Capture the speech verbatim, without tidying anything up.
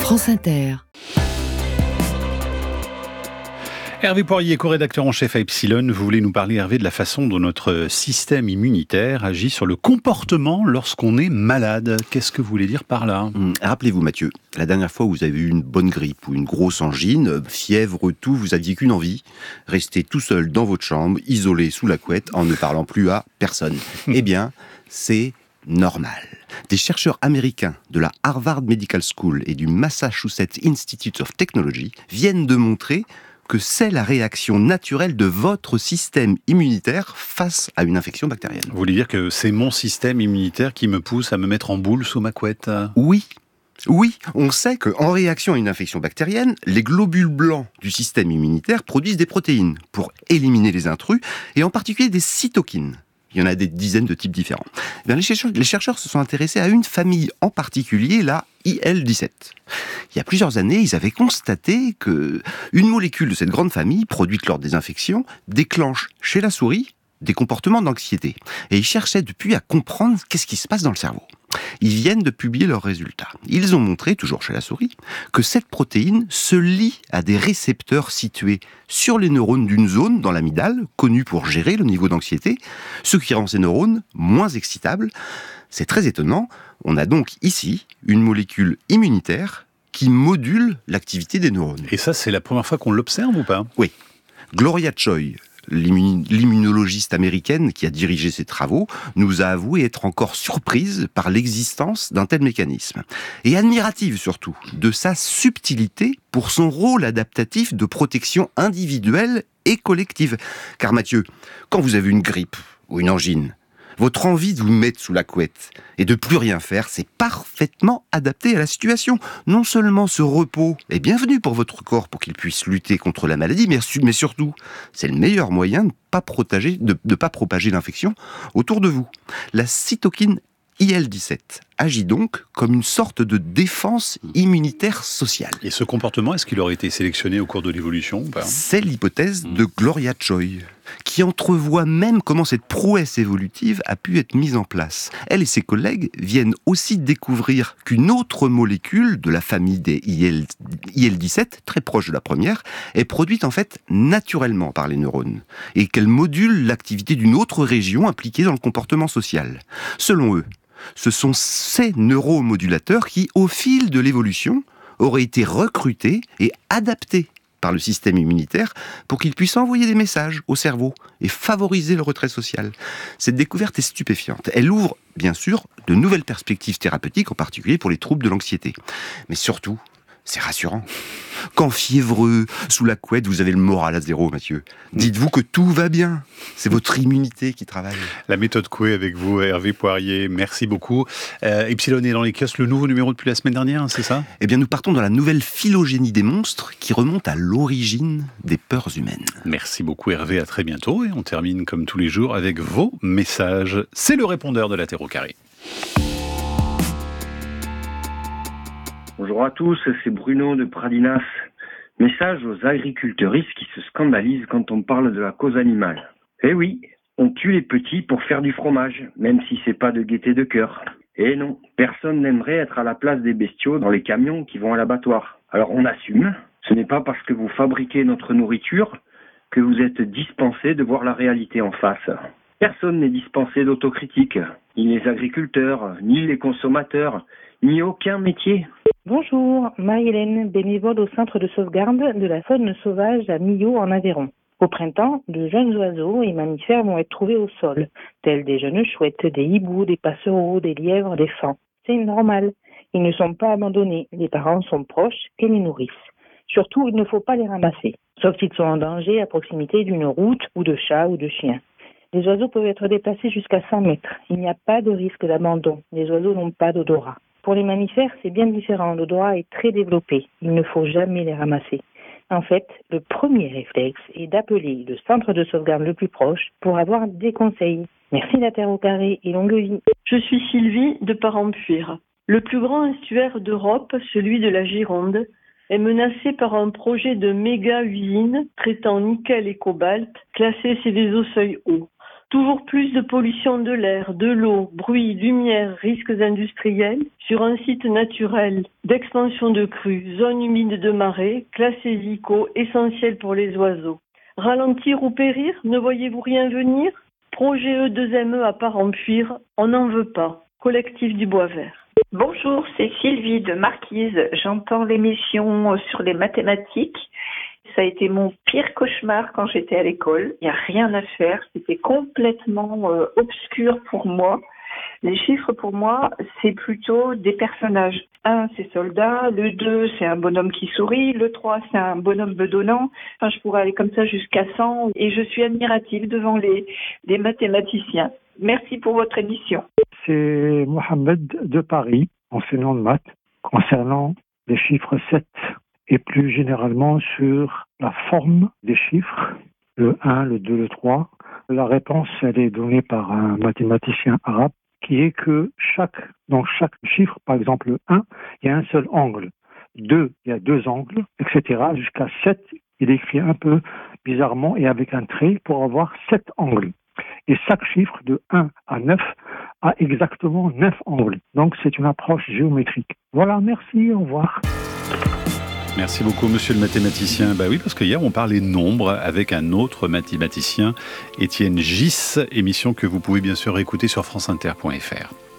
France Inter. Hervé Poirier, co-rédacteur en chef à Epsilon, vous voulez nous parler, Hervé, de la façon dont notre système immunitaire agit sur le comportement lorsqu'on est malade. Qu'est-ce que vous voulez dire par là ? Hum, Rappelez-vous, Mathieu, la dernière fois où vous avez eu une bonne grippe ou une grosse angine, fièvre, tout, vous aviez qu'une envie, rester tout seul dans votre chambre, isolé sous la couette, en ne parlant plus à personne. Eh bien, c'est normal. Des chercheurs américains de la Harvard Medical School et du Massachusetts Institute of Technology viennent de montrer que c'est la réaction naturelle de votre système immunitaire face à une infection bactérienne. Vous voulez dire que c'est mon système immunitaire qui me pousse à me mettre en boule sous ma couette ? Oui. Oui, on sait qu'en réaction à une infection bactérienne, les globules blancs du système immunitaire produisent des protéines pour éliminer les intrus, et en particulier des cytokines. Il y en a des dizaines de types différents. Eh bien, les, chercheurs, les chercheurs se sont intéressés à une famille en particulier, la I L dix-sept. Il y a plusieurs années, ils avaient constaté que une molécule de cette grande famille, produite lors des infections, déclenche chez la souris des comportements d'anxiété. Et ils cherchaient depuis à comprendre qu'est-ce qui se passe dans le cerveau. Ils viennent de publier leurs résultats. Ils ont montré, toujours chez la souris, que cette protéine se lie à des récepteurs situés sur les neurones d'une zone dans l'amygdale, connue pour gérer le niveau d'anxiété, ce qui rend ces neurones moins excitables. C'est très étonnant. On a donc ici une molécule immunitaire qui module l'activité des neurones. Et ça, c'est la première fois qu'on l'observe ou pas ? Oui. Gloria Choi, l'immunologiste américaine qui a dirigé ces travaux, nous a avoué être encore surprise par l'existence d'un tel mécanisme. Et admirative surtout de sa subtilité pour son rôle adaptatif de protection individuelle et collective. Car Mathieu, quand vous avez une grippe ou une angine, votre envie de vous mettre sous la couette et de plus rien faire, c'est parfaitement adapté à la situation. Non seulement ce repos est bienvenu pour votre corps pour qu'il puisse lutter contre la maladie, mais, mais surtout, c'est le meilleur moyen de ne pas propager, de, de pas propager l'infection autour de vous. La cytokine I L dix-sept agit donc comme une sorte de défense immunitaire sociale. Et ce comportement, est-ce qu'il aurait été sélectionné au cours de l'évolution ou pas ? C'est l'hypothèse de Gloria Choi, qui entrevoit même comment cette prouesse évolutive a pu être mise en place. Elle et ses collègues viennent aussi découvrir qu'une autre molécule de la famille des I L dix-sept, très proche de la première, est produite en fait naturellement par les neurones, et qu'elle module l'activité d'une autre région impliquée dans le comportement social. Selon eux, ce sont ces neuromodulateurs qui, au fil de l'évolution, auraient été recrutés et adaptés par le système immunitaire pour qu'il puisse envoyer des messages au cerveau et favoriser le retrait social. Cette découverte est stupéfiante. Elle ouvre, bien sûr, de nouvelles perspectives thérapeutiques, en particulier pour les troubles de l'anxiété. Mais surtout, c'est rassurant. Quand fiévreux, sous la couette, vous avez le moral à zéro, Mathieu. Dites-vous que tout va bien. C'est votre immunité qui travaille. La méthode Coué avec vous, Hervé Poirier. Merci beaucoup. Euh, Epsilon est dans les kiosques, le nouveau numéro depuis la semaine dernière, c'est ça ? Eh bien, nous partons dans la nouvelle phylogénie des monstres qui remonte à l'origine des peurs humaines. Merci beaucoup, Hervé. À très bientôt. Et on termine, comme tous les jours, avec vos messages. C'est le répondeur de la Terre au carré. Bonjour à tous, c'est Bruno de Pradinas. Message aux agriculteuristes qui se scandalisent quand on parle de la cause animale. Eh oui, on tue les petits pour faire du fromage, même si c'est pas de gaieté de cœur. Et non, personne n'aimerait être à la place des bestiaux dans les camions qui vont à l'abattoir. Alors on assume, ce n'est pas parce que vous fabriquez notre nourriture que vous êtes dispensé de voir la réalité en face. Personne n'est dispensé d'autocritique, ni les agriculteurs, ni les consommateurs, ni aucun métier. Bonjour, Marie-Hélène, bénévole au centre de sauvegarde de la faune sauvage à Millau en Aveyron. Au printemps, de jeunes oiseaux et mammifères vont être trouvés au sol, tels des jeunes chouettes, des hiboux, des passereaux, des lièvres, des fans. C'est normal, ils ne sont pas abandonnés, les parents sont proches et les nourrissent. Surtout, il ne faut pas les ramasser, sauf s'ils sont en danger à proximité d'une route ou de chats ou de chiens. Les oiseaux peuvent être déplacés jusqu'à cent mètres. Il n'y a pas de risque d'abandon. Les oiseaux n'ont pas d'odorat. Pour les mammifères, c'est bien différent. L'odorat est très développé. Il ne faut jamais les ramasser. En fait, le premier réflexe est d'appeler le centre de sauvegarde le plus proche pour avoir des conseils. Merci la Terre au carré et longue vie. Je suis Sylvie de Parampuire. Le plus grand estuaire d'Europe, celui de la Gironde, est menacé par un projet de méga-usine traitant nickel et cobalt classé Céveso seuil haut. Toujours plus de pollution de l'air, de l'eau, bruit, lumière, risques industriels sur un site naturel d'expansion de crues, zone humide de marée, classé Zico, essentiel pour les oiseaux. Ralentir ou périr, ne voyez-vous rien venir? Projet E deux M E à Parempuire, on n'en veut pas. Collectif du Bois Vert. Bonjour, c'est Sylvie de Marquise. J'entends l'émission sur les mathématiques. Ça a été mon pire cauchemar quand j'étais à l'école. Il n'y a rien à faire. C'était complètement euh, obscur pour moi. Les chiffres, pour moi, c'est plutôt des personnages. Un, c'est soldat. Le deux, c'est un bonhomme qui sourit. Le trois, c'est un bonhomme bedonnant. Enfin, je pourrais aller comme ça jusqu'à cent. Et je suis admirative devant les, les mathématiciens. Merci pour votre émission. C'est Mohamed de Paris, enseignant de maths, concernant les chiffres sept et plus généralement sur la forme des chiffres, le un, le deux, le trois. La réponse, elle est donnée par un mathématicien arabe qui est que chaque, dans chaque chiffre, par exemple le un, il y a un seul angle. deux, il y a deux angles, et cetera. Jusqu'à sept, il écrit un peu bizarrement et avec un trait pour avoir sept angles. Et chaque chiffre de un à neuf a exactement neuf angles. Donc c'est une approche géométrique. Voilà, merci, au revoir. Merci beaucoup, monsieur le mathématicien. Bah oui, parce qu'hier, on parlait nombres avec un autre mathématicien, Étienne Gis, émission que vous pouvez bien sûr écouter sur franceinter point f r.